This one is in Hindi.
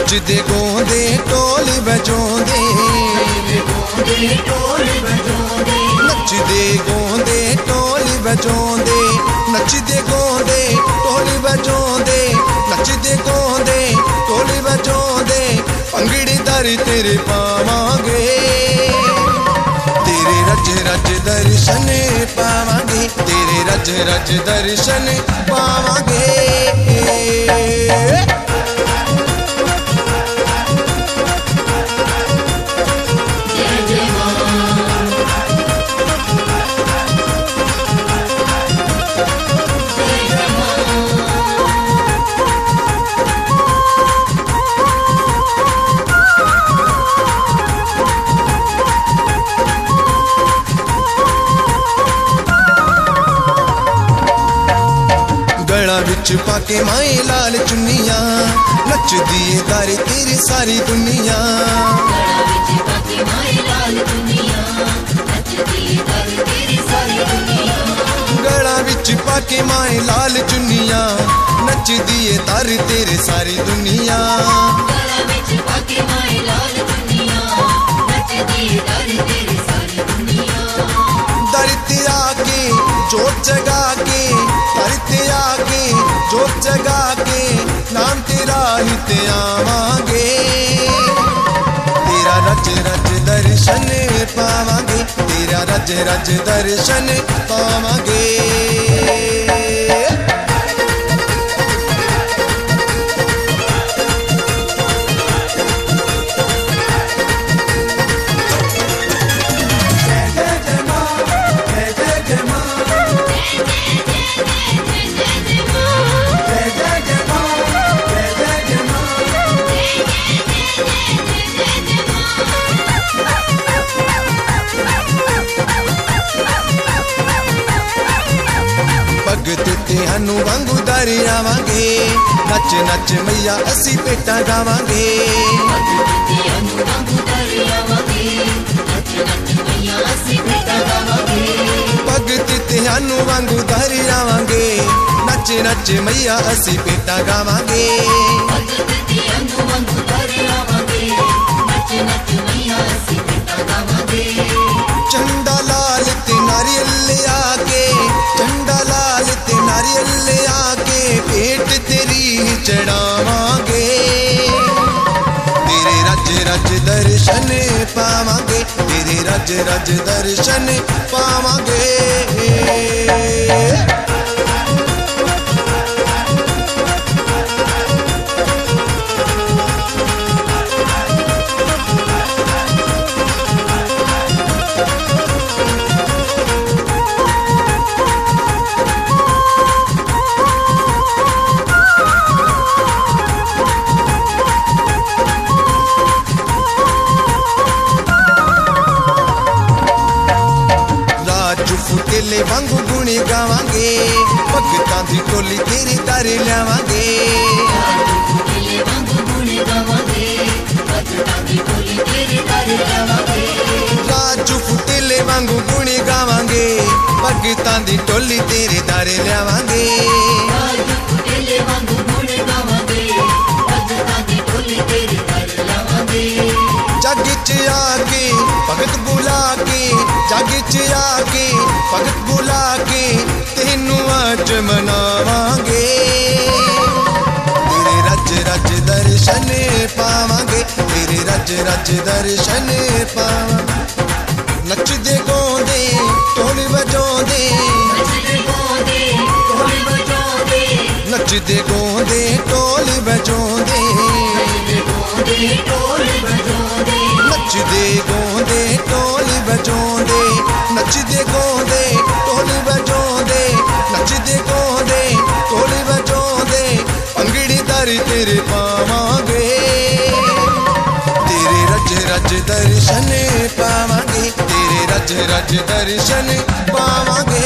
नचदे गाउंदे ढोल बजाउंदे, नचदे गाउंदे ढोल बजाउंदे, नचदे गाउंदे ढोल बजाउंदे, नचदे गाउंदे ढोल बजाउंदे, पंगड़ी दर तेरे पावांगे, तेरे रज रज दर्शन पावांगे, तेरे रज रज दर्शन पावांगे। विच पाके माए लाल चुन्निया, नचदी है तारे तेरी सारी दुनिया, गला विच पाके माए लाल चुन्निया, नचदी है तारे तेरे सारी दुनिया, दरते आके जोत जगा के, दरते आके जोत जगा के, नाम तेरा ही ते आवांगे, तेरा रज रज दर्शन पावांगे, तेरा रज रज दर्शन पावांगे। भगत तेहानू वांगू दारी आवांगे, नच नच मैया असी पेटा गावांगे, भगत तेहानू वांगू दारी आवांगे, नच नच मैया असी पेटा गावांगे, झंडा लाल ते नारियल ले आके, झंडा लाल ते नारियल ले आके, पेट तेरी चढ़ावांगे, तेरे रज रज दर्शन पावांगे, तेरे रज रज दर्शन पावांगे। फुटेले वांगू गुणी गावांगे, भगतां दी टोली तेरे तारे ल्यावांगे, राजू फुटेले वांगू गुणी गावांगे, भगतां दी टोली तेरे तारे ल्यावांगे, जग च आके भगत बुला के, जग च आके भगत बुला के, तेनू अज मनावांगे, तेरे रज रज दर्शन पावांगे, तेरे रज रज दर्शन पावांगे। नचदे गाउंदे ढोल बजाउंदे, नचदे गाउंदे ढोल बजाउंदे, नचदे गाउंदे ढोल बजाउंदे, नचदे गाउंदे ढोल बजाउंदे, नचदे गाउंदे ढोल बजाउंदे, पंगड़ी दर तेरे पावांगे, तेरे रज रज दर्शन पावांगे, तेरे रज रज दर्शन पावांगे।